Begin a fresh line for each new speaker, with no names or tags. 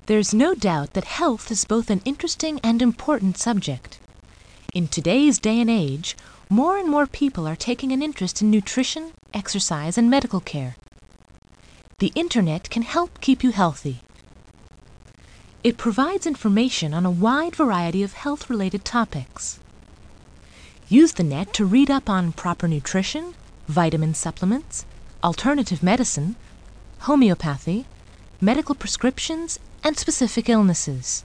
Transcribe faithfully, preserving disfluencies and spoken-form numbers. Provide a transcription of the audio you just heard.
There's no doubt that health is both an interesting and important subject. In today's day and age, more and more people are taking an interest in nutrition, exercise, and medical care. The Internet can help keep you healthy. It provides information on a wide variety of health-related topics. Use the net to read up on proper nutrition, vitamin supplements, alternative medicine, homeopathy, medical prescriptions, and specific illnesses.